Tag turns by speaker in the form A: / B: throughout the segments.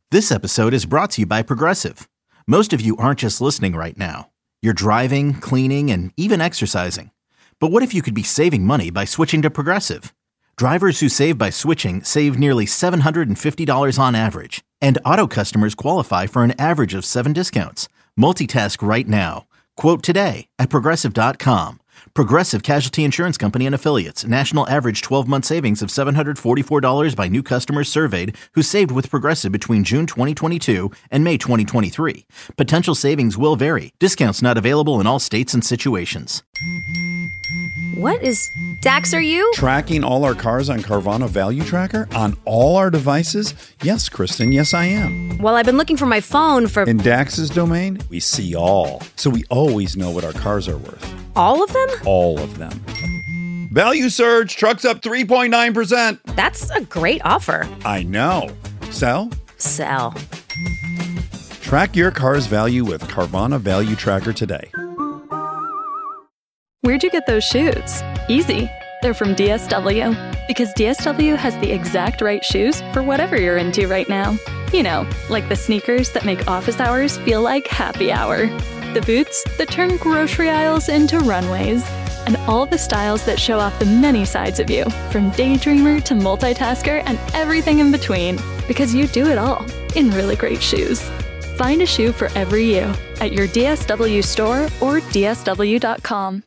A: This episode is brought to you by Progressive. Most of you aren't just listening right now. You're driving, cleaning, and even exercising. But what if you could be saving money by switching to Progressive? Drivers who save by switching save nearly $750 on average. And auto customers qualify for an average of 7 discounts. Multitask right now. Quote today at Progressive.com. Progressive Casualty Insurance Company and Affiliates. National average 12-month savings of $744 by new customers surveyed who saved with Progressive between June 2022 and May 2023. Potential savings will vary. Discounts not available in all states and situations.
B: What is... Dax, are you?
C: Tracking all our cars on Carvana Value Tracker on all our devices? Yes, Kristen, yes I am.
B: Well, I've been looking for my phone for...
C: In Dax's domain, we see all. So we always know what our cars are worth.
B: All of them?
C: All of them. Value surge, trucks up 3.9%.
B: That's a great offer.
C: I know. Sell?
B: Sell.
C: Track your car's value with Carvana Value Tracker today.
D: Where'd you get those shoes? Easy. They're from DSW. Because DSW has the exact right shoes for whatever you're into right now. You know, like the sneakers that make office hours feel like happy hour. The boots that turn grocery aisles into runways. And all the styles that show off the many sides of you, from daydreamer to multitasker and everything in between. Because you do it all in really great shoes. Find a shoe for every you at your DSW store or DSW.com.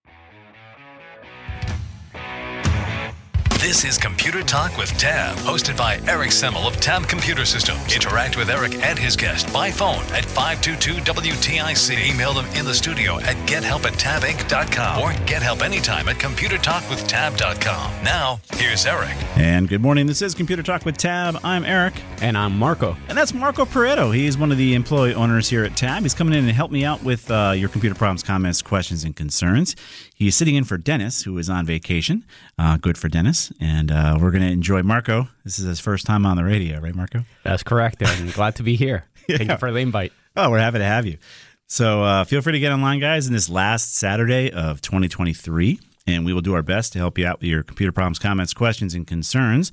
E: This is Computer Talk with Tab, hosted by Eric Semmel of Tab Computer Systems. Interact with Eric and his guest by phone at 522-WTIC. Email them in the studio at gethelp@tabinc.com or get help anytime at computertalkwithtab.com. Now, here's Eric.
F: And good morning. This is Computer Talk with Tab. I'm Eric.
G: And I'm Marco.
F: And that's Marco Pareto. He's one of the employee owners here at Tab. He's coming in to help me out with your computer problems, comments, questions, and concerns. He's sitting in for Dennis, who is on vacation. Good for Dennis. And we're going to enjoy Marco. This is his first time on the radio, right, Marco?
G: That's correct. I'm glad to be here. Yeah. Thank you for the invite.
F: Oh, we're happy to have you. So feel free to get online, guys, in this last Saturday of 2023. And we will do our best to help you out with your computer problems, comments, questions, and concerns.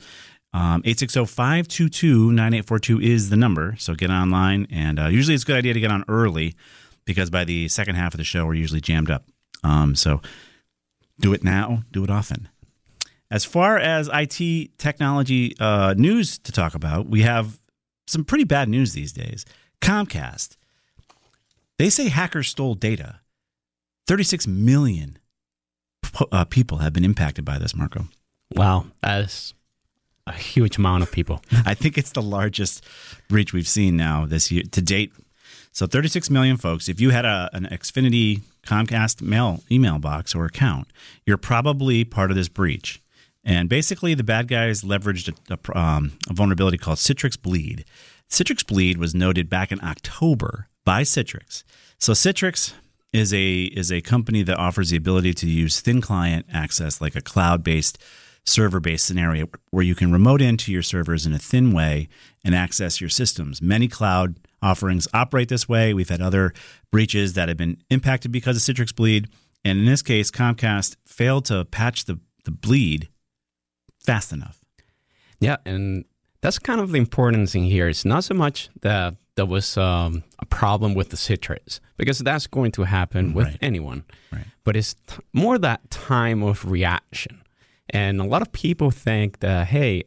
F: 860-522-9842 is the number. So get online. And usually it's a good idea to get on early because by the second half of the show, we're usually jammed up. So do it now. Do it often. As far as IT technology news to talk about, we have some pretty bad news these days. Comcast, they say hackers stole data. 36 million people have been impacted by this, Marco.
G: Wow, that's a huge amount of people.
F: I think it's the largest breach we've seen now this year to date. So 36 million folks. If you had an Xfinity Comcast email box or account, you're probably part of this breach. And basically, the bad guys leveraged a vulnerability called Citrix Bleed. Citrix Bleed was noted back in October by Citrix. So Citrix is a company that offers the ability to use thin client access, like a cloud-based, server-based scenario where you can remote into your servers in a thin way and access your systems. Many cloud offerings operate this way. We've had other breaches that have been impacted because of Citrix Bleed. And in this case, Comcast failed to patch the bleed fast enough.
G: Yeah, and that's kind of the important thing here. It's not so much that there was a problem with the Citrix, because that's going to happen with anyone. Right. But it's more that time of reaction. And a lot of people think that, hey,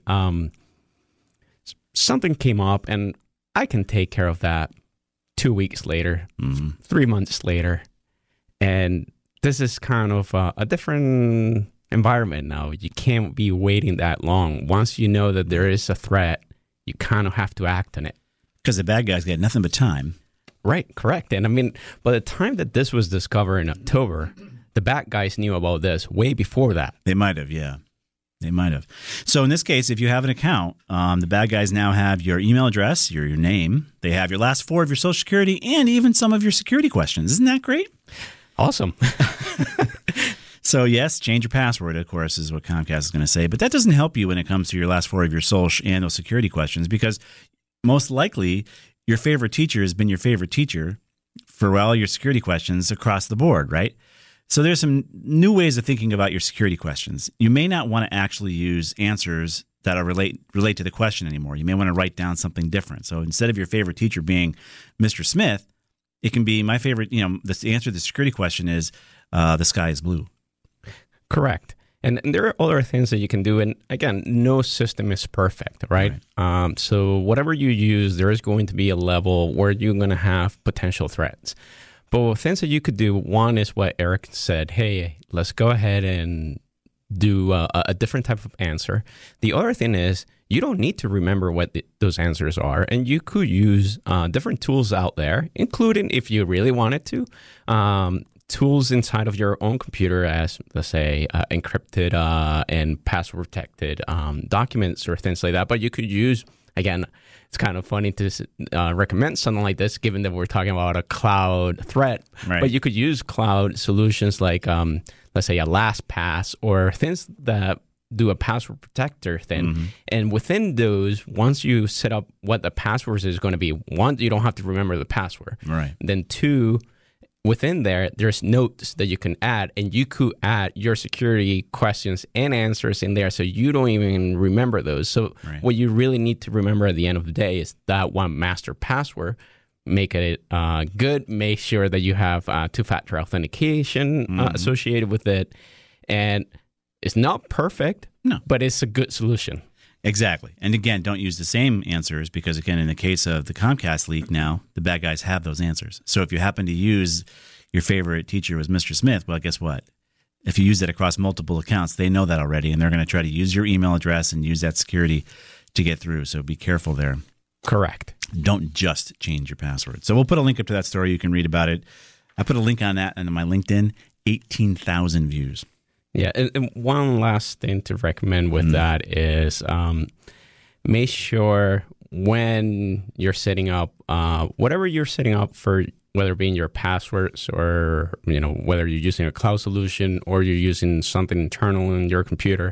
G: something came up and I can take care of that 2 weeks later, 3 months later. And this is kind of a different environment now. You can't be waiting that long. Once you know that there is a threat, you kind of have to act on it.
F: Because the bad guys get nothing but time.
G: Right, correct. And I mean, by the time that this was discovered in October, the bad guys knew about this way before that.
F: They might have, yeah. They might have. So in this case, if you have an account, the bad guys now have your email address, your name. They have your last 4 of your Social Security and even some of your security questions. Isn't that great?
G: Awesome.
F: So yes, change your password, of course, is what Comcast is going to say. But that doesn't help you when it comes to your last 4 of your Social and those security questions, because most likely your favorite teacher has been your favorite teacher for all your security questions across the board, right? So there's some new ways of thinking about your security questions. You may not want to actually use answers that relate to the question anymore. You may want to write down something different. So instead of your favorite teacher being Mr. Smith, it can be my favorite. The answer to the security question is the sky is blue.
G: Correct. And there are other things that you can do. And again, no system is perfect, right? So whatever you use, there is going to be a level where you're going to have potential threats. But things that you could do, one is what Eric said. Hey, let's go ahead and do a different type of answer. The other thing is you don't need to remember what those answers are. And you could use different tools out there, including, if you really wanted to, tools inside of your own computer as, let's say, encrypted and password protected documents or things like that. But you could use, again, it's kind of funny to recommend something like this, given that we're talking about a cloud threat. Right. But you could use cloud solutions like, let's say, a LastPass or things that do a password protector thing. Mm-hmm. And within those, once you set up what the password is going to be, one, you don't have to remember the password.
F: Right.
G: Then two, within there's notes that you can add, and you could add your security questions and answers in there so you don't even remember those. So what you really need to remember at the end of the day is that one master password. Make it good. Make sure that you have two-factor authentication associated with it. And it's not perfect, but it's a good solution.
F: Exactly. And again, don't use the same answers because, again, in the case of the Comcast leak now, the bad guys have those answers. So if you happen to use your favorite teacher was Mr. Smith, well, guess what? If you use it across multiple accounts, they know that already, and they're going to try to use your email address and use that security to get through. So be careful there.
G: Correct.
F: Don't just change your password. So we'll put a link up to that story. You can read about it. I put a link on that on my LinkedIn, 18,000 views.
G: Yeah, and one last thing to recommend with that is make sure when you're setting up whatever you're setting up for, whether it being your passwords or whether you're using a cloud solution or you're using something internal in your computer.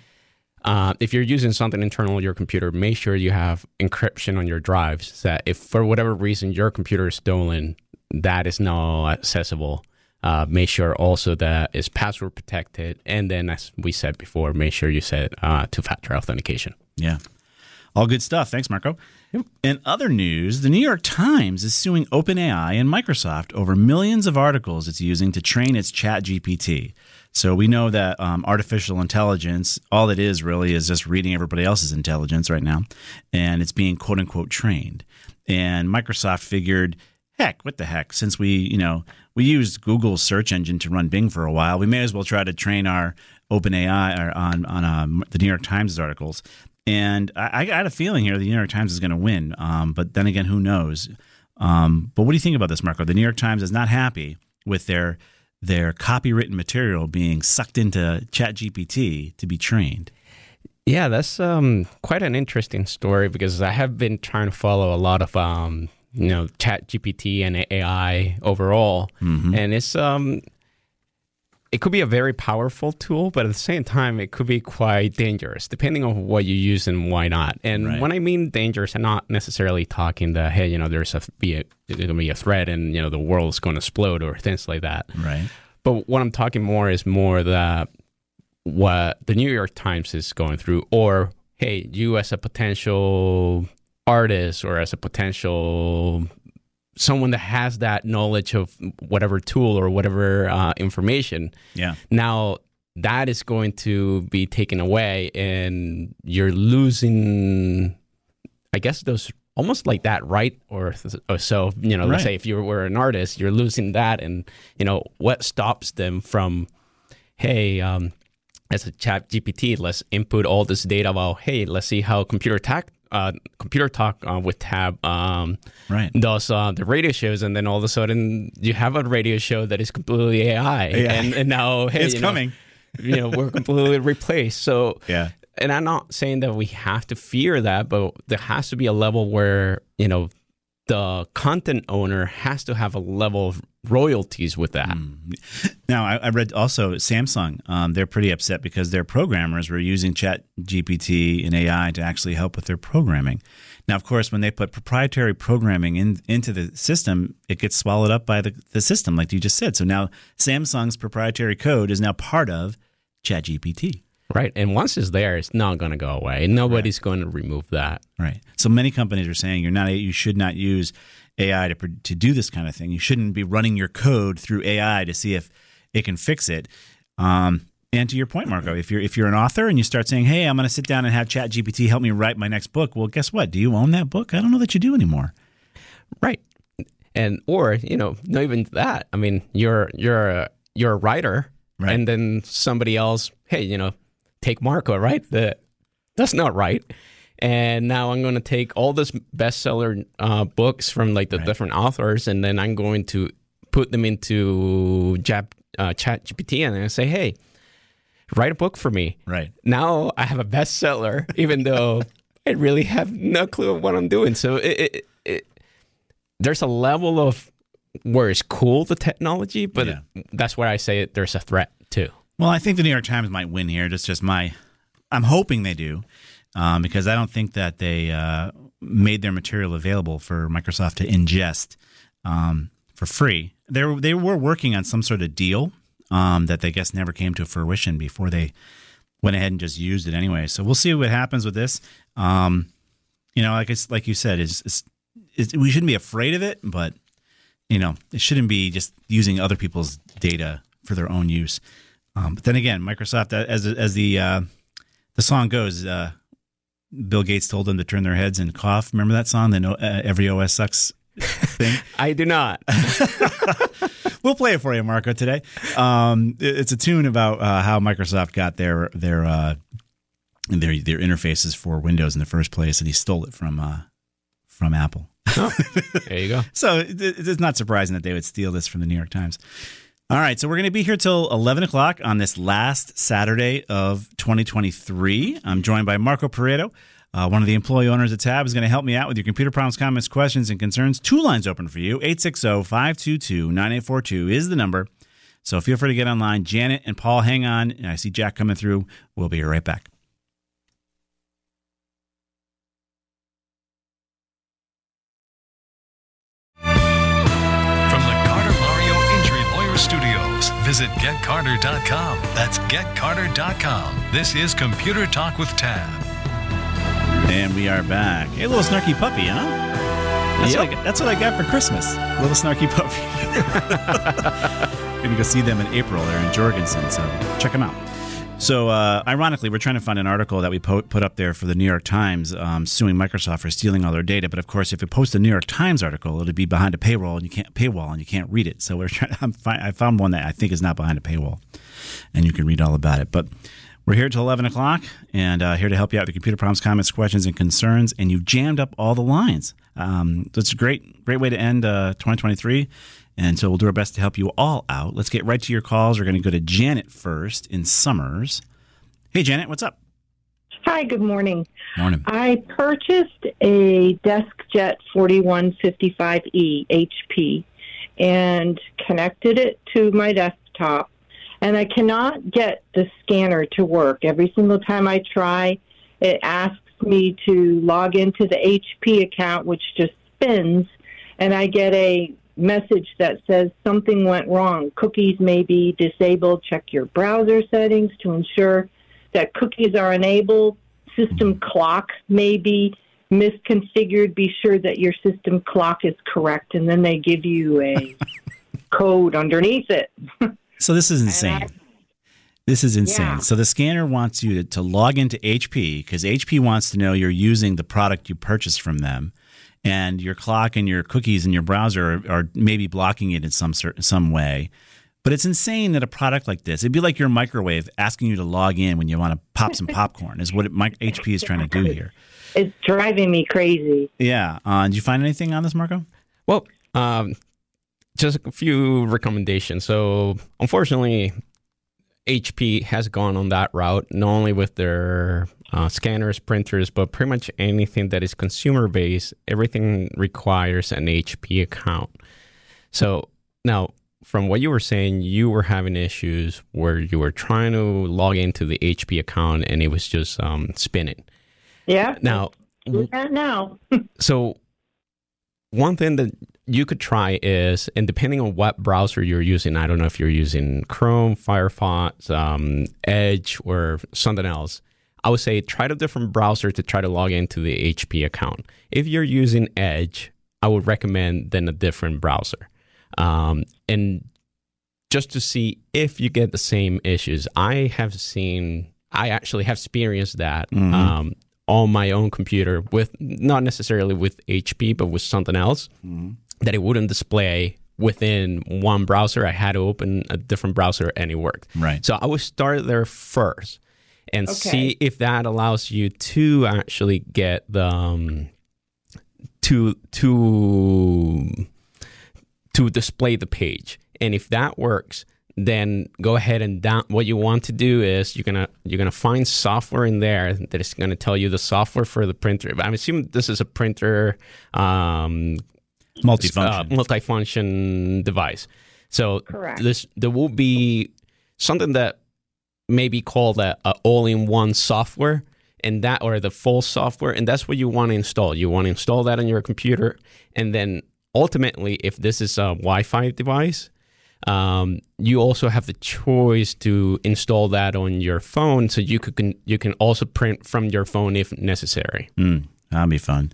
G: If you're using something internal in your computer, make sure you have encryption on your drives. So that if for whatever reason your computer is stolen, that is not accessible. Make sure also that it's password protected. And then, as we said before, make sure you set two-factor authentication.
F: Yeah. All good stuff. Thanks, Marco. Yep. In other news, the New York Times is suing OpenAI and Microsoft over millions of articles it's using to train its ChatGPT. So we know that artificial intelligence, all it is really is just reading everybody else's intelligence right now, and it's being quote-unquote trained. And Microsoft figured, heck, what the heck? Since we used Google's search engine to run Bing for a while, we may as well try to train our OpenAI on the New York Times articles. And I got a feeling here the New York Times is going to win. But then again, who knows? But what do you think about this, Marco? The New York Times is not happy with their copywritten material being sucked into ChatGPT to be trained.
G: Yeah, that's quite an interesting story because I have been trying to follow a lot of ChatGPT and AI overall, and it's it could be a very powerful tool, but at the same time, it could be quite dangerous, depending on what you use and why not. And when I mean dangerous, I'm not necessarily talking that, hey, there's going to be a threat and, the world's going to explode or things like that.
F: Right.
G: But what I'm talking more that what the New York Times is going through, or, hey, you as a potential artist or as a potential someone that has that knowledge of whatever tool or whatever information. Yeah. Now that is going to be taken away and you're losing, I guess, those almost like that, right? Or so, let's say if you were an artist, you're losing that. And, what stops them from, hey, as a ChatGPT, let's input all this data about, hey, let's see how Computer Talk with Tab does the radio shows, and then all of a sudden you have a radio show that is completely AI, and now, hey,
F: it's coming.
G: We're completely replaced. So, and I'm not saying that we have to fear that, but there has to be a level where the content owner has to have a level of royalties with that.
F: Now, I read also Samsung, they're pretty upset because their programmers were using ChatGPT and AI to actually help with their programming. Now, of course, when they put proprietary programming into the system, it gets swallowed up by the system, like you just said. So now Samsung's proprietary code is now part of ChatGPT.
G: Right. And once it's there, it's not going to go away. Nobody's going to remove that.
F: Right. So many companies are saying you should not use AI to do this kind of thing. You shouldn't be running your code through AI to see if it can fix it. And to your point, Marco, if you're an author and you start saying, "Hey, I'm going to sit down and have ChatGPT help me write my next book," well, guess what? Do you own that book? I don't know that you do anymore.
G: Right. And or not even that. I mean, you're a writer,
F: right,
G: and then somebody else, hey, take Marco, right? That's not right. And now I'm going to take all this bestseller books from like the different authors, and then I'm going to put them into ChatGPT, and I say, hey, write a book for me.
F: Right.
G: Now I have a bestseller, even though I really have no clue of what I'm doing. So there's a level of where it's cool, the technology, but that's where I say there's a threat too.
F: Well, I think the New York Times might win here. That's just I'm hoping they do, because I don't think that they made their material available for Microsoft to ingest for free. They were working on some sort of deal that they guess never came to fruition before they went ahead and just used it anyway. So we'll see what happens with this. Like you said, we shouldn't be afraid of it, but it shouldn't be just using other people's data for their own use. But then again, Microsoft, as the song goes, Bill Gates told them to turn their heads and cough. Remember that song, the every OS sucks thing?
G: I do not.
F: We'll play it for you, Marco, today. It's a tune about how Microsoft got their interfaces for Windows in the first place, and he stole it from Apple.
G: Oh, there you go.
F: So it's not surprising that they would steal this from the New York Times. All right, so we're going to be here till 11 o'clock on this last Saturday of 2023. I'm joined by Marco Pareto, one of the employee owners at Tab, is going to help me out with your computer problems, comments, questions, and concerns. 2 lines open for you. 860-522-9842 is the number. So feel free to get online. Janet and Paul, hang on. I see Jack coming through. We'll be right back.
E: Studios. Visit GetCarter.com. That's GetCarter.com. This is Computer Talk with Tab.
F: And we are back. Hey, little snarky puppy, huh? That's what I got for Christmas. Little snarky puppy. Maybe go see them in April. They're in Jorgensen, so check them out. So, ironically, we're trying to find an article that we put up there for the New York Times suing Microsoft for stealing all their data. But of course, if you post a New York Times article, it'll be behind a paywall, and you can't read it. So I found one that I think is not behind a paywall, and you can read all about it. But we're here till 11 o'clock, and here to help you out with computer problems, comments, questions, and concerns. And you've jammed up all the lines. So it's a great way to end 2023. And so we'll do our best to help you all out. Let's get right to your calls. We're going to go to Janet first in Summers. Hey, Janet, what's up?
H: Hi, good morning.
F: Morning.
H: I purchased a DeskJet 4155E HP and connected it to my desktop, and I cannot get the scanner to work. Every single time I try, it asks me to log into the HP account, which just spins, and I get a message that says something went wrong. Cookies may be disabled. Check your browser settings to ensure that cookies are enabled. System clock may be misconfigured. Be sure that your system clock is correct, and then they give you a code underneath it.
F: So this is insane. This is insane.
H: Yeah.
F: So the scanner wants you to log into HP because HP wants to know you're using the product you purchased from them. And your clock and your cookies in your browser are maybe blocking it in some way. But it's insane that a product like this, it'd be like your microwave asking you to log in when you want to pop some popcorn, is what HP is trying to do here.
H: It's driving me crazy.
F: Yeah. Did you find anything on this, Marco?
G: Well, just a few recommendations. So, unfortunately, HP has gone on that route, not only with their scanners, printers, but pretty much anything that is consumer-based, everything requires an HP account. So now, from what you were saying, you were having issues where you were trying to log into the HP account and it was just spinning.
H: Yeah.
G: Now,
H: do that now.
G: so one thing that you could try is, and depending on what browser you're using, I don't know if you're using Chrome, Firefox, Edge, or something else. I would say try a different browser to try to log into the HP account. If you're using Edge, I would recommend then a different browser. And just to see if you get the same issues. I actually have experienced that on my own computer with, not necessarily with HP, but with something else, that it wouldn't display within one browser. I had to open a different browser and it worked.
F: Right.
G: So I would start there first and see if that allows you to actually get the to display the page. And if that works, then go ahead and what you want to do is you're gonna find software in there that is gonna tell you the software for the printer. I'm assuming this is a printer multifunction device. So
H: Correct.
G: there will be something that may be called a all-in-one software, and that, or the full software, and that's what you want to install. You want to install that on your computer, and then ultimately, if this is a Wi-Fi device, you also have the choice to install that on your phone, so you can also print from your phone if necessary.
F: That'd be fun.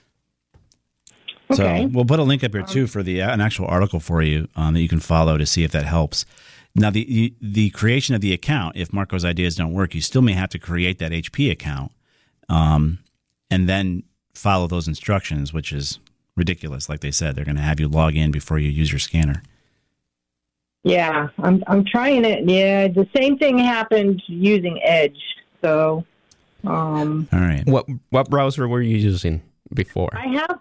H: Okay.
F: So we'll put a link up here too for an actual article for you that you can follow to see if that helps. Now, the creation of the account, if Marco's ideas don't work, you still may have to create that HP account and then follow those instructions, which is ridiculous. Like they said, they're going to have you log in before you use your scanner.
H: Yeah, I'm trying it. Yeah, the same thing happened using Edge. So,
F: all right.
G: What browser were you using before?
H: I have.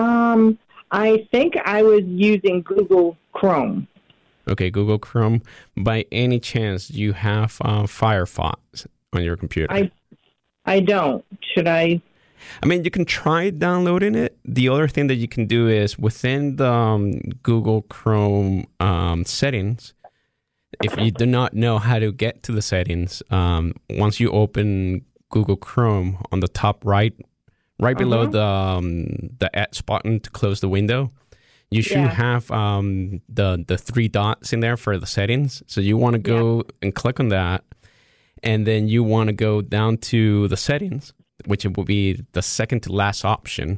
H: I think I was using Google Chrome.
G: Okay, Google Chrome. By any chance, do you have Firefox on your computer?
H: I don't. Should I?
G: I mean, you can try downloading it. The other thing that you can do is within the Google Chrome settings, if you do not know how to get to the settings, once you open Google Chrome, on the top right below the X button to close the window, you should have the three dots in there for the settings. So you want to go and click on that, and then you want to go down to the settings, which will be the second to last option.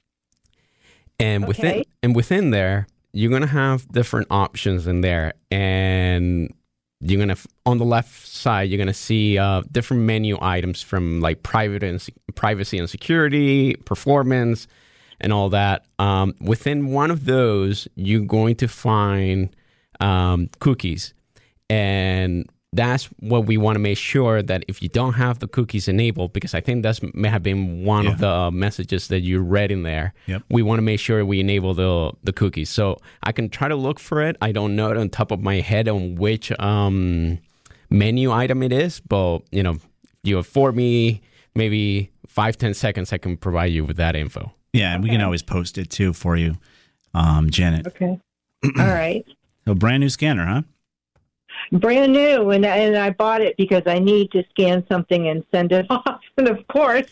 G: And within there, you're going to have different options in there. And you're going to, on the left side, you're going to see different menu items from like privacy and security, performance, and all that. Within one of those, you're going to find cookies. And that's what we want to make sure that if you don't have the cookies enabled, because I think that may have been one of the messages that you read in there. Yep. We want to make sure we enable the cookies. So I can try to look for it. I don't know it on top of my head on which menu item it is, but you afford me maybe 5-10 seconds, I can provide you with that info.
F: Yeah, and we can always post it too for you, Janet.
H: Okay. All right.
F: So brand new scanner, huh?
H: Brand new, and I bought it because I need to scan something and send it off. And of course,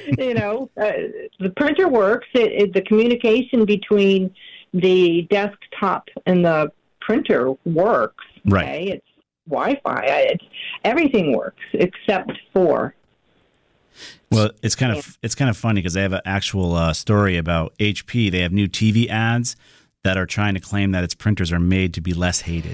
H: the printer works. The communication between the desktop and the printer works.
F: Right.
H: Okay? It's Wi-Fi. Everything works except for.
F: Well, it's kind of funny because they have an actual story about HP. They have new TV ads that are trying to claim that its printers are made to be less hated.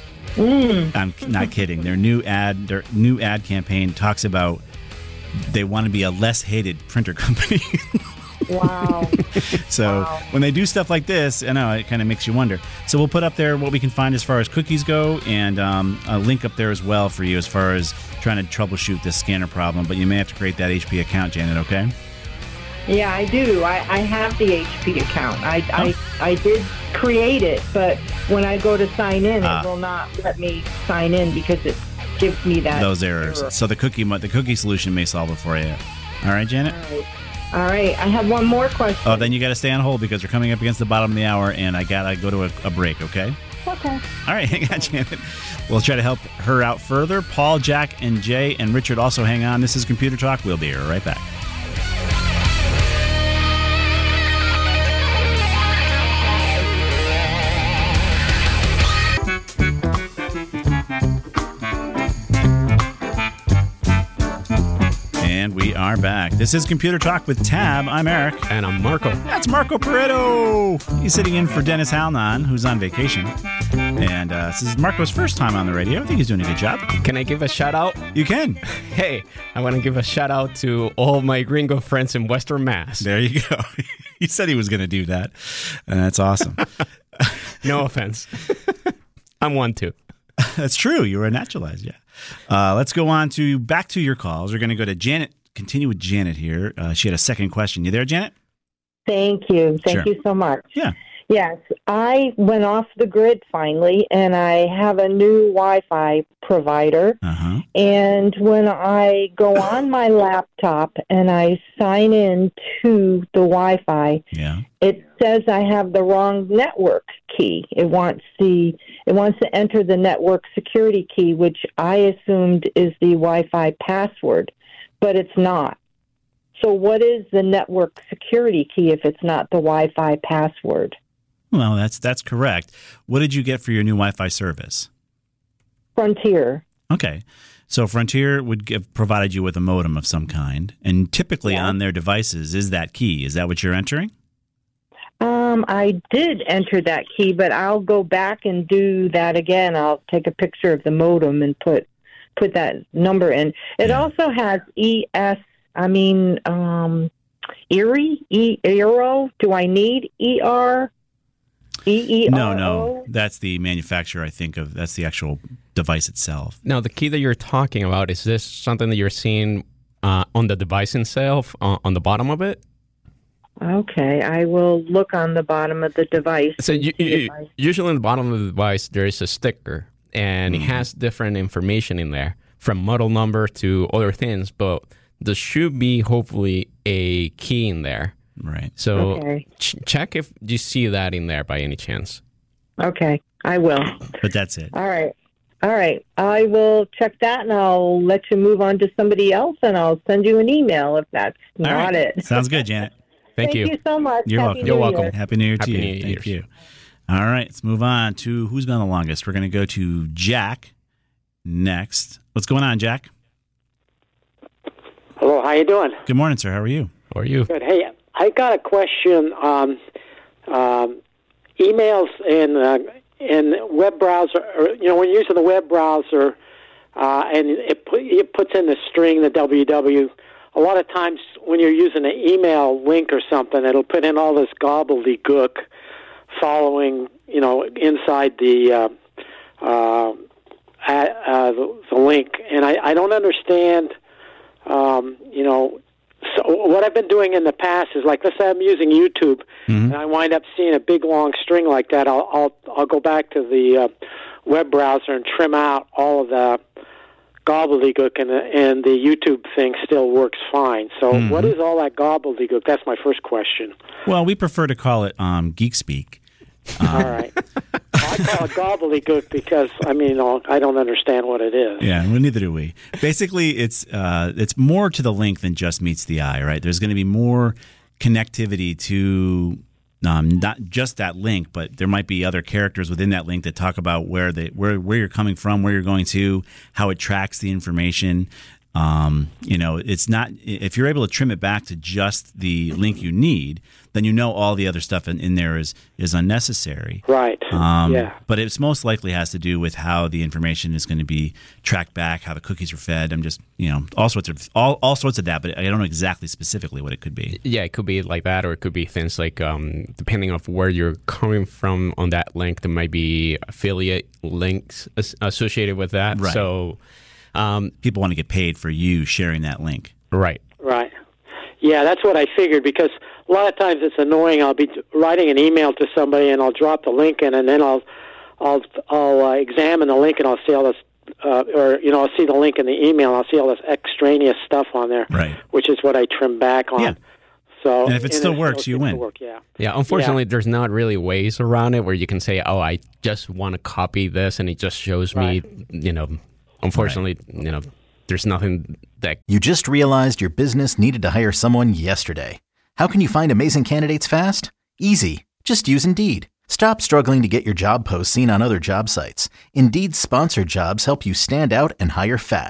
F: I'm not kidding. Their new ad campaign talks about they want to be a less hated printer company.
H: Wow.
F: So when they do stuff like this, I know it kind of makes you wonder. So we'll put up there what we can find as far as cookies go, and a link up there as well for you as far as trying to troubleshoot this scanner problem. But you may have to create that HP account, Janet, okay?
H: Yeah, I do. I have the HP account. I did create it, but when I go to sign in, it will not let me sign in because it gives me those errors.
F: So the cookie solution may solve it for you. All right, Janet?
H: All right. I have one more question.
F: Oh, then you got to stay on hold because we're coming up against the bottom of the hour, and I got to go to a break, okay?
H: Okay.
F: All right, hang on, Janet. We'll try to help her out further. Paul, Jack, and Jay, and Richard also hang on. This is Computer Talk. We'll be right back. are back. This is Computer Talk with Tab. I'm Eric.
G: And I'm Marco.
F: That's Marco Pareto. He's sitting in for Dennis Halnan, who's on vacation. And this is Marco's first time on the radio. I think he's doing a good job.
G: Can I give a shout out?
F: You can.
G: Hey, I want to give a shout out to all my gringo friends in Western Mass.
F: There you go. He said he was going to do that. And that's awesome.
G: No offense. I'm one too.
F: That's true. You were naturalized, yeah. Let's go on back to your calls. We're going to go to Janet. Continue with Janet here. She had a second question. You there, Janet?
H: Thank you. Thank
F: Sure.
H: you so much.
F: Yeah.
H: Yes, I went off the grid finally, and I have a new Wi-Fi provider.
F: Uh-huh.
H: And when I go on my laptop and I sign in to the Wi-Fi,
F: Yeah.
H: it says I have the wrong network key. It wants to enter the network security key, which I assumed is the Wi-Fi password, but it's not. So what is the network security key if it's not the Wi-Fi password?
F: Well, that's correct. What did you get for your new Wi-Fi service?
H: Frontier.
F: Okay. So Frontier would provided you with a modem of some kind, and typically on their devices is that key. Is that what you're entering?
H: I did enter that key, but I'll go back and do that again. I'll take a picture of the modem and put that number in. It also has ERO. Do I need ER? EERO?
F: No. That's the manufacturer, I think, of. That's the actual device itself.
G: Now, the key that you're talking about, is this something that you're seeing on the device itself, on the bottom of it?
H: Okay, I will look on the bottom of the device.
G: So usually on the bottom of the device, there is a sticker, and it has different information in there, from model number to other things, but there should be hopefully a key in there.
F: Right.
G: So
H: Okay.
G: check if you see that in there by any chance.
H: Okay, I will.
F: But that's it.
H: All right. I will check that, and I'll let you move on to somebody else, and I'll send you an email if that's
F: All
H: not
F: right.
H: it.
F: Sounds good, Janet.
G: Thank you.
H: Thank you so much.
F: You're
H: Happy
F: welcome.
H: New
G: You're welcome.
H: Year.
F: Happy New Year to
G: Happy
F: you.
G: New
F: Thank
G: Year's.
F: you. All right, let's move on to who's been on the longest. We're going to go to Jack next. What's going on, Jack?
I: Hello, how you doing?
F: Good morning, sir. How are you?
G: How are you?
I: Good. Hey, I got a question on emails in web browser. Or, when you're using the web browser, and it puts in the string, the www. A lot of times when you're using an email link or something, it'll put in all this gobbledygook following, inside the link, and I don't understand. So what I've been doing in the past is, like, let's say I'm using YouTube, and I wind up seeing a big long string like that. I'll go back to the web browser and trim out all of the gobbledygook, and the YouTube thing still works fine. So what is all that gobbledygook? That's my first question.
F: Well, we prefer to call it geek speak.
I: All right. I call it gobbledygook because, I don't understand what it is.
F: Yeah, well, neither do we. Basically, it's more to the link than just meets the eye, right? There's going to be more connectivity to not just that link, but there might be other characters within that link that talk about where you're coming from, where you're going to, how it tracks the information. It's not, if you're able to trim it back to just the link you need, then all the other stuff in there is unnecessary.
I: Right. Yeah.
F: But it's most likely has to do with how the information is going to be tracked back, how the cookies are fed. I'm just, all sorts of that, but I don't know exactly specifically what it could be.
G: Yeah, it could be like that, or it could be things like, depending on where you're coming from on that link, there might be affiliate links associated with that.
F: Right.
G: So
F: people want to get paid for you sharing that link.
G: Right.
I: Right. Yeah, that's what I figured, because a lot of times it's annoying. I'll be writing an email to somebody, and I'll drop the link in, and then I'll examine the link, and I'll see all this, I'll see the link in the email, and I'll see all this extraneous stuff on there,
F: right?
I: Which is what I trim back on.
F: Yeah.
I: So,
F: and if it still works, you win.
G: Yeah, unfortunately, there's not really ways around it where you can say, "Oh, I just want to copy this," and it just shows me, Unfortunately, there's nothing that...
A: You just realized your business needed to hire someone yesterday. How can you find amazing candidates fast? Easy. Just use Indeed. Stop struggling to get your job posts seen on other job sites. Indeed's sponsored jobs help you stand out and hire fast.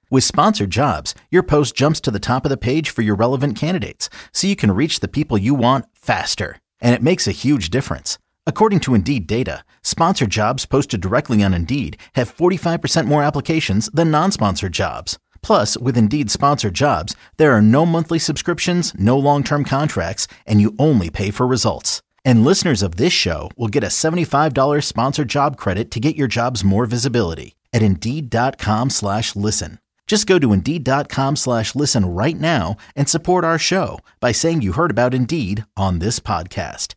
A: With Sponsored Jobs, your post jumps to the top of the page for your relevant candidates, so you can reach the people you want faster. And it makes a huge difference. According to Indeed data, sponsored jobs posted directly on Indeed have 45% more applications than non-sponsored jobs. Plus, with Indeed Sponsored Jobs, there are no monthly subscriptions, no long-term contracts, and you only pay for results. And listeners of this show will get a $75 sponsored job credit to get your jobs more visibility at Indeed.com/listen. Just go to Indeed.com/listen right now and support our show by saying you heard about Indeed on this podcast.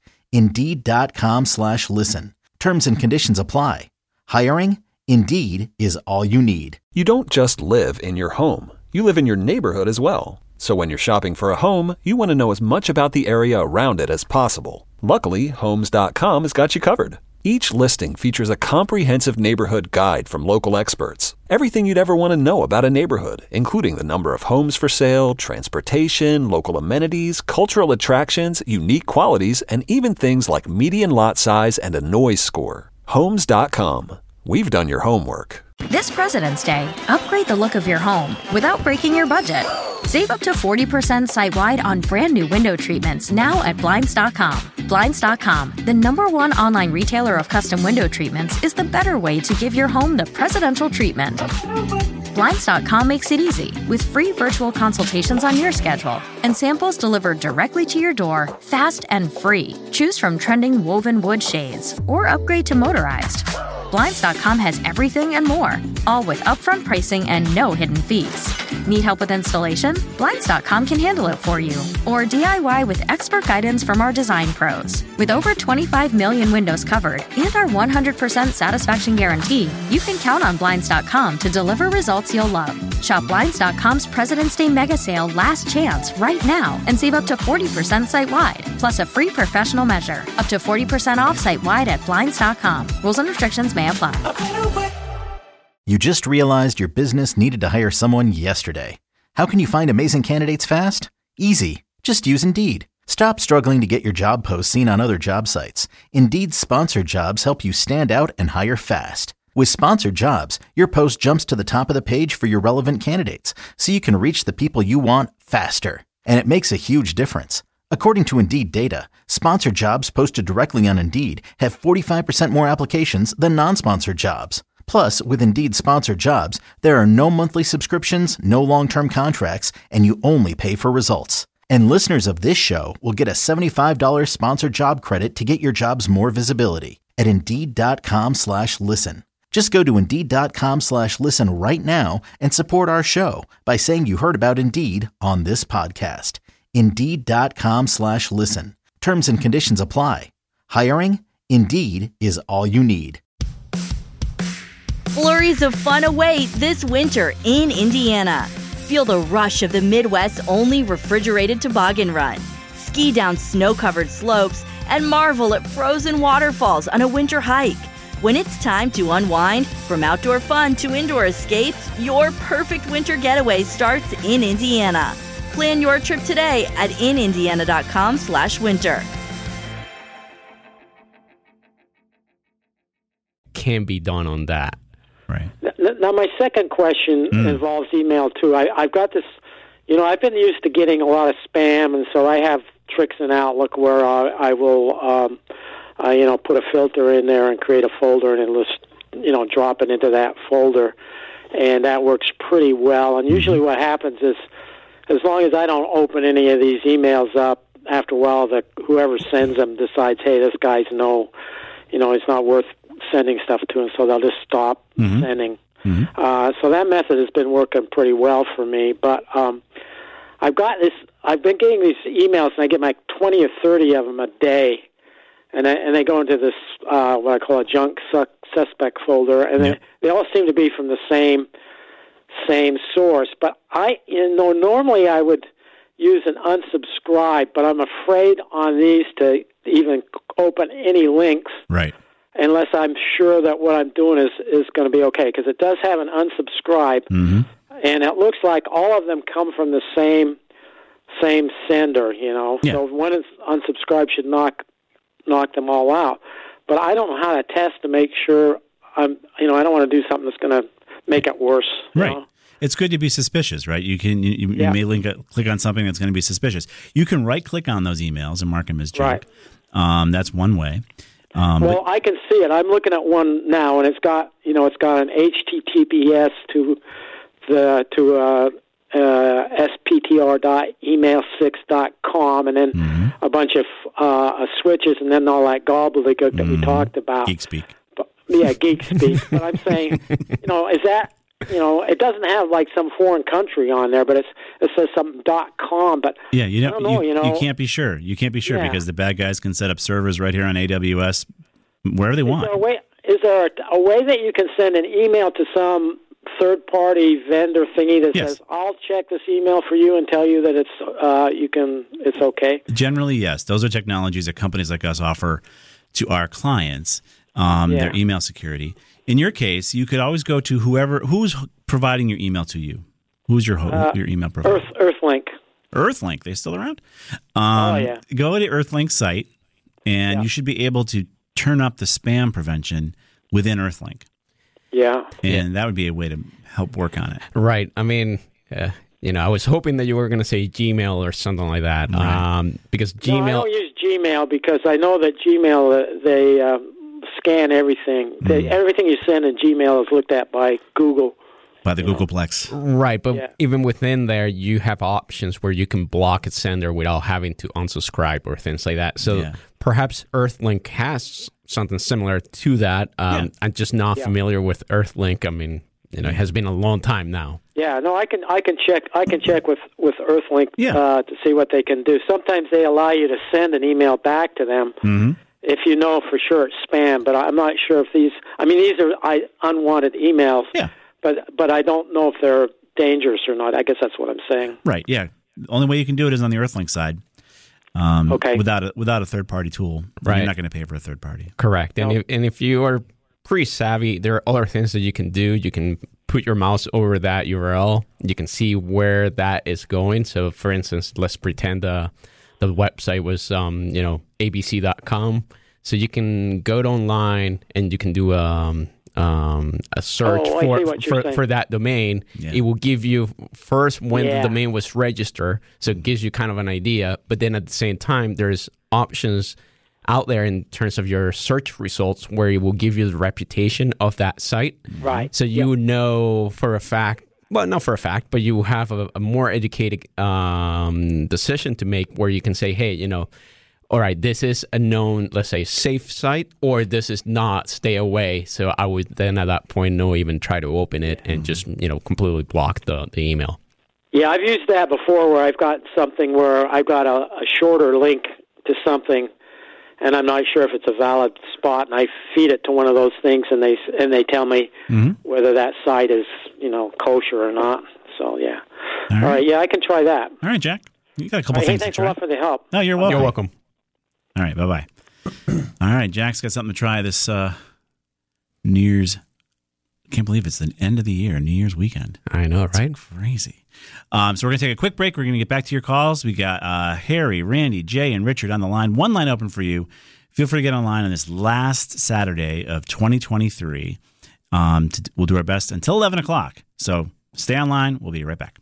A: Indeed.com/listen. Terms and conditions apply. Hiring? Indeed is all you need.
J: You don't just live in your home. You live in your neighborhood as well. So when you're shopping for a home, you want to know as much about the area around it as possible. Luckily, Homes.com has got you covered. Each listing features a comprehensive neighborhood guide from local experts. Everything you'd ever want to know about a neighborhood, including the number of homes for sale, transportation, local amenities, cultural attractions, unique qualities, and even things like median lot size and a noise score. Homes.com. We've done your homework.
K: This President's Day, upgrade the look of your home without breaking your budget. Save up to 40% site-wide on brand new window treatments now at Blinds.com. Blinds.com, the #1 online retailer of custom window treatments, is the better way to give your home the presidential treatment. Blinds.com makes it easy with free virtual consultations on your schedule and samples delivered directly to your door, fast and free. Choose from trending woven wood shades or upgrade to motorized. Blinds.com has everything and more, all with upfront pricing and no hidden fees. Need help with installation? Blinds.com can handle it for you. Or DIY with expert guidance from our design pros. With over 25 million windows covered and our 100% satisfaction guarantee, you can count on Blinds.com to deliver results you'll love. Shop Blinds.com's President's Day Mega Sale Last Chance right now and save up to 40% site-wide, plus a free professional measure. Up to 40% off site-wide at Blinds.com. Rules and restrictions may apply.
A: You just realized your business needed to hire someone yesterday. How can you find amazing candidates fast? Easy. Just use Indeed. Stop struggling to get your job posts seen on other job sites. Indeed's Sponsored Jobs help you stand out and hire fast. With Sponsored Jobs, your post jumps to the top of the page for your relevant candidates, so you can reach the people you want faster. And it makes a huge difference. According to Indeed data, sponsored jobs posted directly on Indeed have 45% more applications than non-sponsored jobs. Plus, with Indeed Sponsored Jobs, there are no monthly subscriptions, no long-term contracts, and you only pay for results. And listeners of this show will get a $75 sponsored job credit to get your jobs more visibility at Indeed.com/listen. Just go to Indeed.com/listen right now and support our show by saying you heard about Indeed on this podcast. Indeed.com/listen. Terms and conditions apply. Hiring? Indeed is all you need.
L: Flurries of fun await this winter in Indiana. Feel the rush of the Midwest's only refrigerated toboggan run. Ski down snow-covered slopes and marvel at frozen waterfalls on a winter hike. When it's time to unwind, from outdoor fun to indoor escapes, your perfect winter getaway starts in Indiana. Plan your trip today at inindiana.com/winter.
G: Can be done on that.
F: Right.
I: Now, my second question involves email, too. I've got this, I've been used to getting a lot of spam, and so I have tricks in Outlook where I will, put a filter in there and create a folder, and it'll just, drop it into that folder, and that works pretty well. And usually what happens is, as long as I don't open any of these emails up, after a while, whoever sends them decides, hey, this guy's it's not worth sending stuff to him, so they'll just stop sending. So that method has been working pretty well for me. But I've been getting these emails, and I get like 20 or 30 of them a day, and they go into this what I call a junk suspect folder, and they all seem to be from the same source. But normally I would use an unsubscribe, but I'm afraid on these to even open any links.
F: Right.
I: Unless I'm sure that what I'm doing is going to be okay, because it does have an unsubscribe, and it looks like all of them come from the same sender, Yeah. So when it's unsubscribed, should knock them all out. But I don't know how to test to make sure I don't want to do something that's going to make it worse.
F: Right. it's good to be suspicious, right? You may click on something that's going to be suspicious. You can right-click on those emails and mark them as junk.
I: Right.
F: That's one way.
I: Well, I can see it. I'm looking at one now, and it's got an HTTPS to sptr.email6.com, and then a bunch of switches, and then all that gobbledygook that we talked about.
F: Geek speak.
I: Geek speak. But I'm saying, is that, it doesn't have like some foreign country on there, but it says something .com. But
F: yeah, I don't know, you can't be sure. You can't be sure because the bad guys can set up servers right here on AWS wherever they want.
I: Is there a way that you can send an email to some third-party vendor thingy that says, "I'll check this email for you and tell you that it's okay"?
F: Generally, yes. Those are technologies that companies like us offer to our clients. Their email security. In your case, you could always go to who's providing your email to you. Who's your email provider?
I: Earthlink.
F: Earthlink, they still around? Go to the Earthlink site, and you should be able to turn up the spam prevention within Earthlink.
I: Yeah.
F: And that would be a way to help work on it.
G: Right. I mean, I was hoping that you were going to say Gmail or something like that.
F: Right.
G: Because Gmail...
I: No, I don't use Gmail because I know that Gmail, they scan everything. Everything you send in Gmail is looked at by Google.
F: By the Googleplex.
G: Right, but even within there, you have options where you can block a sender without having to unsubscribe or things like that. So perhaps Earthlink has something similar to that. I'm just not familiar with Earthlink. I mean, it has been a long time now.
I: Yeah, no, I can check with Earthlink to see what they can do. Sometimes they allow you to send an email back to them if you know for sure it's spam. But I'm not sure if these are unwanted emails. Yeah. But I don't know if they're dangerous or not. I guess that's what I'm saying.
F: Right. Yeah. The only way you can do it is on the Earthlink side. Without a third party tool, right? You're not going to pay for a third party.
G: Correct. And if you are pretty savvy, there are other things that you can do. You can put your mouse over that URL. You can see where that is going. So, for instance, let's pretend the website was abc.com. So you can go online and you can do a search for that domain. It will give you first when the domain was registered, so it gives you kind of an idea, but then at the same time there's options out there in terms of your search results where it will give you the reputation of that site,
I: right?
G: So you know for a fact, well, not for a fact, but you have a more educated decision to make where you can say, hey, all right, this is a known, let's say, safe site, or this is not, stay away. So I would then at that point no even try to open it and just, completely block the email.
I: Yeah, I've used that before where I've got something where I've got a shorter link to something, and I'm not sure if it's a valid spot, and I feed it to one of those things, and they tell me whether that site is, kosher or not. So, yeah. All right, yeah, I can try that.
F: All right, Jack. You got a couple things to try.
I: Thanks a lot for the help.
F: No, you're welcome.
G: You're welcome.
F: All right, bye-bye. All right, Jack's got something to try this New Year's. I can't believe it's the end of the year, New Year's weekend.
G: I know, right?
F: It's crazy. So we're going to take a quick break. We're going to get back to your calls. We got Harry, Randy, Jay, and Richard on the line. One line open for you. Feel free to get online on this last Saturday of 2023. We'll do our best until 11 o'clock. So stay online. We'll be right back.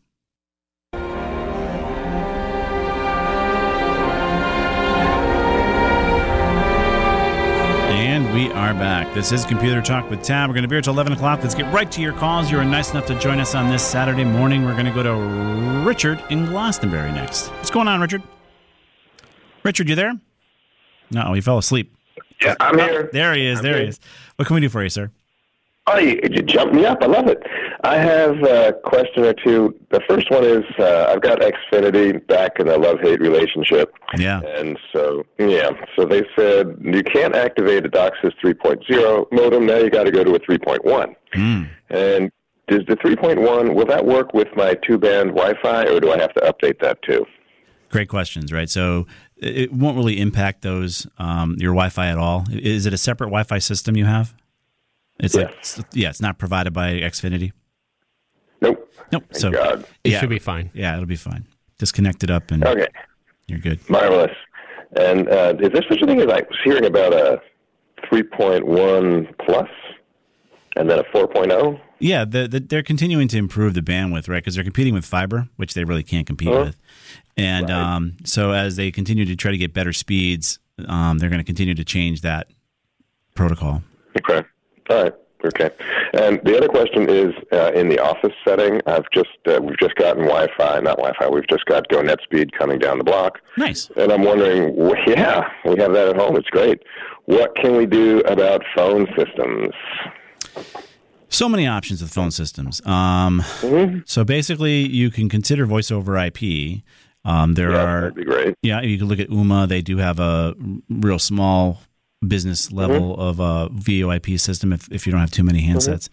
F: And we are back. This is Computer Talk with Tab. We're going to be here until 11 o'clock. Let's get right to your calls. You were nice enough to join us on this Saturday morning. We're going to go to Richard in Glastonbury next. What's going on, Richard? Richard, you there? No, he fell asleep.
M: Yeah, I'm here.
F: There he is. He is. What can we do for you, sir?
M: Oh, you jumped me up. I love it. I have a question or two. The first one is I've got Xfinity back in a love-hate relationship.
F: Yeah.
M: And so they said you can't activate a DOCSIS 3.0 modem. Now you got to go to a 3.1. And does the 3.1, will that work with my 2-band Wi-Fi, or do I have to update that too?
F: Great questions, right? So it won't really impact those your Wi-Fi at all. Is it a separate Wi-Fi system you have? It's it's not provided by Xfinity.
M: Nope.
F: So
M: God.
G: It should be fine.
F: Yeah, it'll be fine. Disconnect it up and you're good.
M: Marvelous. And is there such a thing as I was hearing about a 3.1 plus? And then a 4.0?
F: Yeah, they're continuing to improve the bandwidth, right? Because they're competing with fiber, which they really can't compete with. And so as they continue to try to get better speeds, they're going to continue to change that protocol.
M: Okay. All right. Okay. And the other question is, in the office setting, we've just gotten Wi-Fi, not Wi-Fi, we've just got Go NetSpeed coming down the block.
F: Nice.
M: And I'm wondering, yeah, we have that at home. It's great. What can we do about phone systems?
F: So many options with phone systems. So basically, you can consider voice over IP. That'd be great. Yeah, you can look at Ooma. They do have a real small business level of a VoIP system if you don't have too many handsets.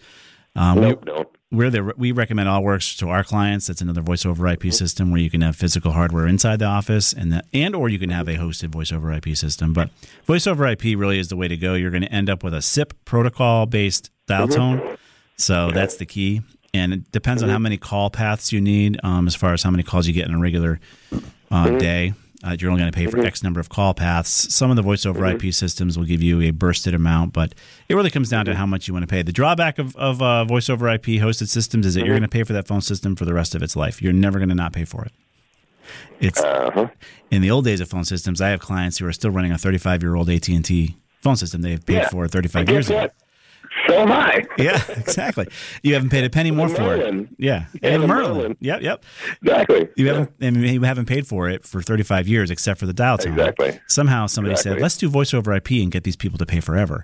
F: We recommend AllWorks to our clients. That's another voice over IP system where you can have physical hardware inside the office or you can have a hosted voice over IP system. But voice over IP really is the way to go. You're going to end up with a SIP protocol based dial tone. So that's the key. And it depends on how many call paths you need as far as how many calls you get in a regular day. You're only going to pay for X number of call paths. Some of the voice over IP systems will give you a bursted amount, but it really comes down to how much you want to pay. The drawback of voice over IP hosted systems is that you're going to pay for that phone system for the rest of its life. You're never going to not pay for it. It's in the old days of phone systems, I have clients who are still running a 35-year-old AT&T phone system they've paid for 35 years ago.
M: So am I.
F: Yeah, exactly. You haven't paid a penny more for it. Yeah, and Merlin. Yep.
M: Exactly.
F: You haven't paid for it for 35 years, except for the dial tone.
M: Exactly.
F: Somehow somebody said, "Let's do voice over IP and get these people to pay forever."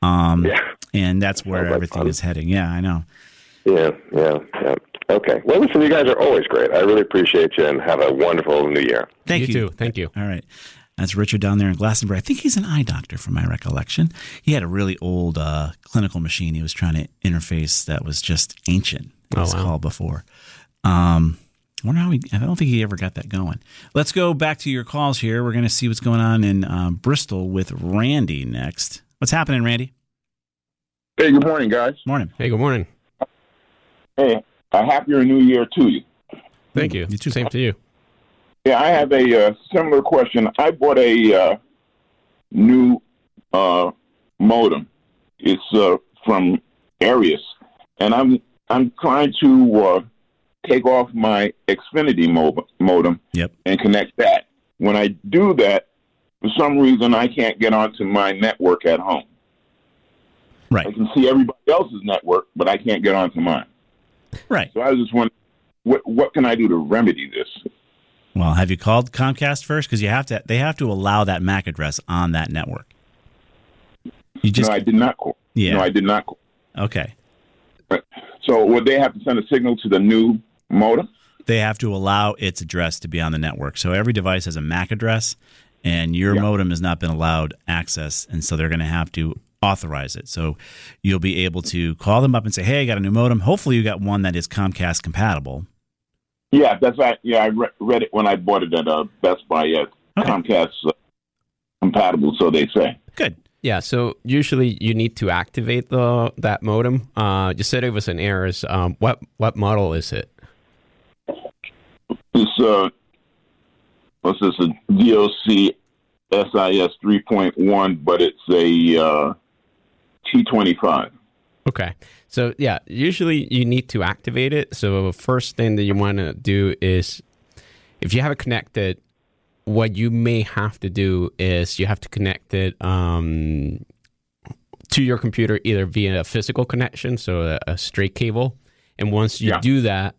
F: And that's where everything is heading. Yeah, I know.
M: Yeah. Okay. Well, listen, you guys are always great. I really appreciate you, and have a wonderful New Year.
F: Thank you.
G: You too. Thank you.
F: All right. That's Richard down there in Glastonbury. I think he's an eye doctor from my recollection. He had a really old clinical machine he was trying to interface that was just ancient. It was called before. I don't think he ever got that going. Let's go back to your calls here. We're going to see what's going on in Bristol with Randy next. What's happening, Randy?
N: Hey, good morning, guys.
F: Morning.
G: Hey, good morning.
N: Hey, a happier New Year to you.
G: Thank you.
F: You too.
G: Same to you.
N: Yeah, I have a similar question. I bought a new modem. It's from Arius, and I'm trying to take off my Xfinity modem and connect that. When I do that, for some reason, I can't get onto my network at home.
F: Right.
N: I can see everybody else's network, but I can't get onto mine.
F: Right.
N: So I was just wondering, what can I do to remedy this?
F: Well, have you called Comcast first? Because they have to allow that MAC address on that network.
N: No, I did not call.
F: Yeah.
N: No, I did not call.
F: Okay.
N: So would they have to send a signal to the new modem?
F: They have to allow its address to be on the network. So every device has a MAC address, and your modem has not been allowed access, and so they're going to have to authorize it. So you'll be able to call them up and say, hey, I got a new modem. Hopefully you got one that is Comcast compatible.
N: Yeah, that's right. Yeah, I read it when I bought it at Best Buy. Yeah, Comcast compatible, so they say.
F: Good.
G: Yeah, so usually you need to activate that modem. You said it was an Arius. What model is it?
N: It's what's this? A DOC SIS 3.1, but it's a T25.
G: Okay. So, yeah, usually you need to activate it. So, first thing that you want to do is, if you have it connected, what you may have to do is you have to connect it to your computer either via a physical connection, so a straight cable. And once you do that,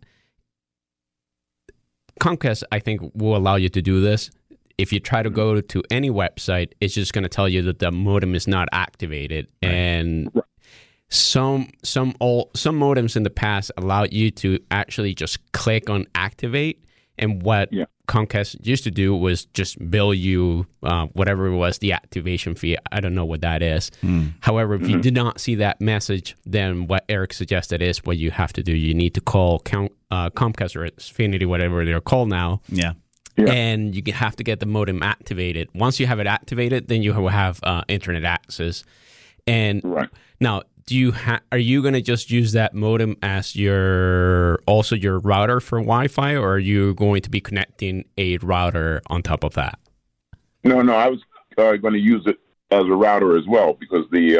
G: Comcast, I think, will allow you to do this. If you try to go to any website, it's just going to tell you that the modem is not activated. Right. And some modems in the past allowed you to actually just click on activate. And what Comcast used to do was just bill you whatever it was, the activation fee. I don't know what that is. However, if you did not see that message, then what Eric suggested is what you have to do. You need to call Comcast or Xfinity, whatever they're called now.
F: Yeah.
G: And you have to get the modem activated. Once you have it activated, then you will have internet access. And now, are you going to just use that modem as your router for Wi-Fi, or are you going to be connecting a router on top of that?
N: No, I was going to use it as a router as well, because the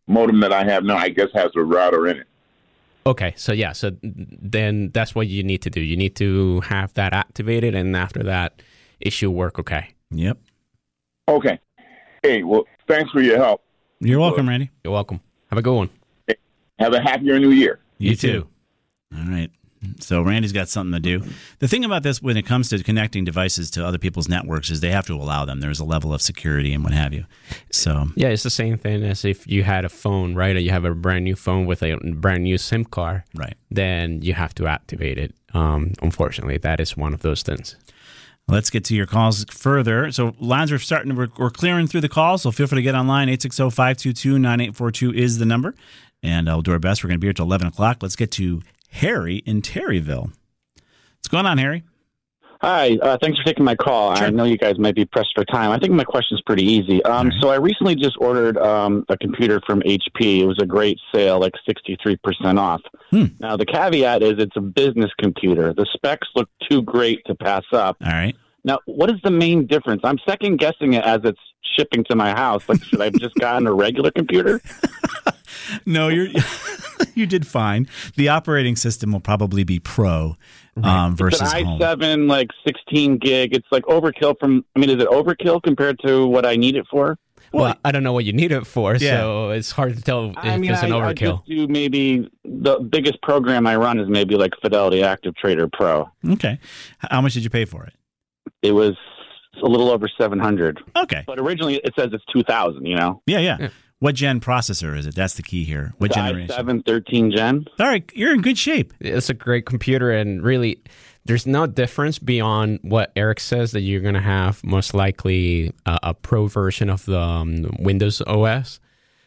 N: modem that I have now, I guess, has a router in it.
G: Okay, so then that's what you need to do. You need to have that activated, and after that, it should work okay.
F: Yep.
N: Okay. Hey, well, thanks for your help.
F: You're welcome, Randy.
G: You're welcome. Have a good one.
N: Have a happier new year.
F: You too. All right. So Randy's got something to do. The thing about this when it comes to connecting devices to other people's networks is they have to allow them. There's a level of security and what have you. So
G: yeah, it's the same thing as if you had a phone, right? Or you have a brand new phone with a brand new SIM card.
F: Right.
G: Then you have to activate it. Unfortunately, that is one of those things.
F: Let's get to your calls further. So lines are starting. We're clearing through the calls, so feel free to get online. 860-522-9842 is the number. And we'll do our best. We're going to be here till 11 o'clock. Let's get to Harry in Terryville. What's going on, Harry?
O: Hi. Thanks for taking my call. Sure. I know you guys might be pressed for time. I think my question is pretty easy. Right. So I recently just ordered a computer from HP. It was a great sale, like 63% off. Now, the caveat is it's a business computer. The specs look too great to pass up.
F: All right.
O: Now, what is the main difference? I'm second guessing it as it's shipping to my house. Like, should I have just gotten a regular computer?
F: No, you did fine. The operating system will probably be Pro versus
O: it's an
F: Home.
O: i7, like 16 gig. It's like overkill is it overkill compared to what I need it for?
G: Well, I don't know what you need it for, so it's hard to tell if it's an overkill.
O: I just do maybe the biggest program I run is maybe like Fidelity Active Trader Pro.
F: Okay. How much did you pay for it?
O: It was a little over $700.
F: Okay.
O: But originally it says it's $2,000, you know?
F: Yeah. What gen processor is it? That's the key here. What generation?
O: i7 13 gen.
F: All right, you're in good shape.
G: It's a great computer, and really, there's no difference beyond what Eric says that you're going to have most likely a Pro version of the Windows OS.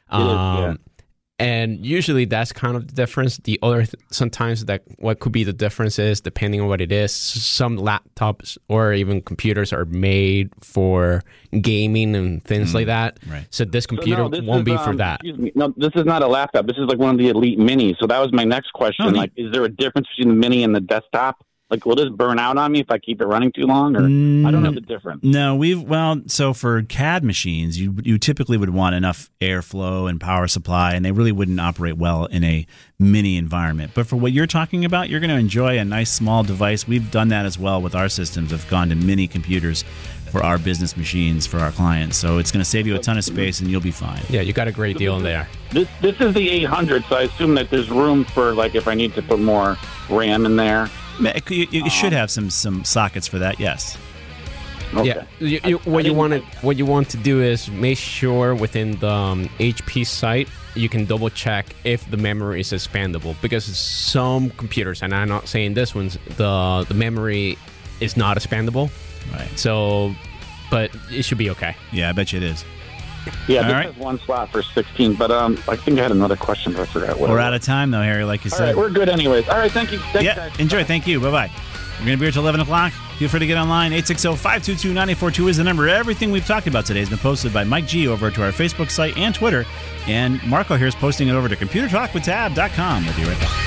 G: And usually that's kind of the difference. The other sometimes that what could be the difference is depending on what it is. Some laptops or even computers are made for gaming and things like that.
F: Right.
G: So this computer won't be for that.
O: Excuse me. No, this is not a laptop. This is like one of the Elite Minis. So that was my next question. Like, is there a difference between the Mini and the desktop? Like, will this burn out on me if I keep it running too long? Or I don't know the difference.
F: No, so for CAD machines, you typically would want enough airflow and power supply, and they really wouldn't operate well in a mini environment. But for what you're talking about, you're going to enjoy a nice small device. We've done that as well with our systems. Have gone to mini computers for our business machines for our clients. So it's going to save you a ton of space, and you'll be fine.
G: Yeah, you got a great deal in there.
O: This is the 800, so I assume that there's room for, like, if I need to put more RAM in there.
F: You should have some sockets for that, yes.
O: Okay.
G: Yeah. What you want to do is make sure within the HP site you can double check if the memory is expandable, because some computers, and I'm not saying this one's, the memory is not expandable.
F: Right.
G: So, but it should be okay.
F: Yeah, I bet you it is.
O: Yeah, this has one slot for 16, but I think I had another question, but I forgot what.
F: We're out of time, though, Harry, like you said.
O: All right, we're good anyways. All right, thank you. Thanks, guys.
F: Enjoy. Thank you. Bye-bye. We're going to be here till 11 o'clock. Feel free to get online. 860-522-9842 is the number. Everything we've talked about today has been posted by Mike G over to our Facebook site and Twitter. And Marco here is posting it over to ComputerTalkWithTab.com. We'll be right back.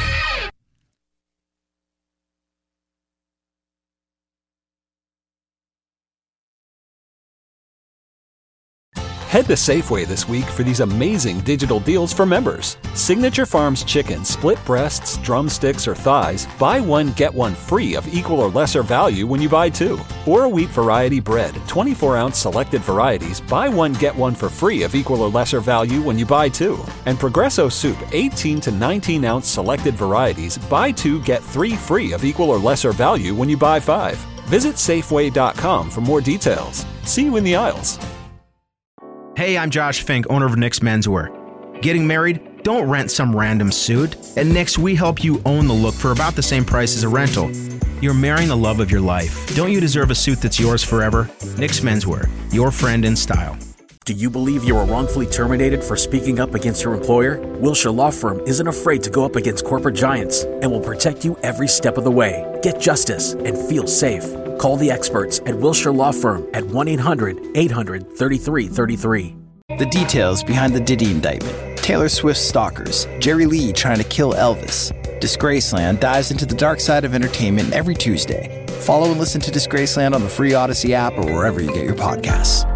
J: Head to Safeway this week for these amazing digital deals for members. Signature Farms chicken, split breasts, drumsticks, or thighs, buy one, get one free of equal or lesser value when you buy two. Or wheat variety bread, 24-ounce selected varieties, buy one, get one for free of equal or lesser value when you buy two. And Progresso soup, 18 to 19-ounce selected varieties, buy two, get three free of equal or lesser value when you buy five. Visit Safeway.com for more details. See you in the aisles.
P: Hey, I'm Josh Fink, owner of Nick's Menswear. Getting married? Don't rent some random suit. At Nick's, we help you own the look for about the same price as a rental. You're marrying the love of your life. Don't you deserve a suit that's yours forever? Nick's Menswear, your friend in style.
Q: Do you believe you were wrongfully terminated for speaking up against your employer? Wilshire Law Firm isn't afraid to go up against corporate giants and will protect you every step of the way. Get justice and feel safe. Call the experts at Wilshire Law Firm at 1-800-800-3333.
R: The details behind the Diddy indictment. Taylor Swift's stalkers. Jerry Lee trying to kill Elvis. Disgraceland dives into the dark side of entertainment every Tuesday. Follow and listen to Disgraceland on the free Odyssey app or wherever you get your podcasts.